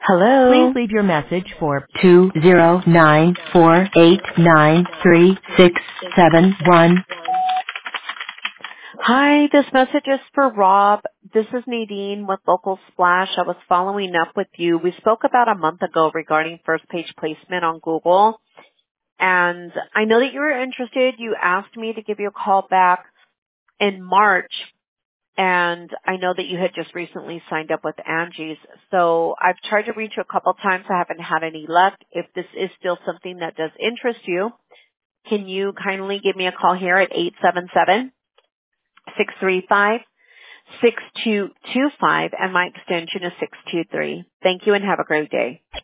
Hello. Please leave your message for 20948933671. Hi, this message is for Rob. This is Nadine with Local Splash. I was following up with you. We spoke about a month ago regarding first page placement on Google, and I know that you were interested. You asked me to give you a call back in March, and I know that you had just recently signed up with Angie's. So I've tried to reach you a couple times. I haven't had any luck. If this is still something that does interest you, can you kindly give me a call here at 877-635-6225, and my extension is 623. Thank you and have a great day.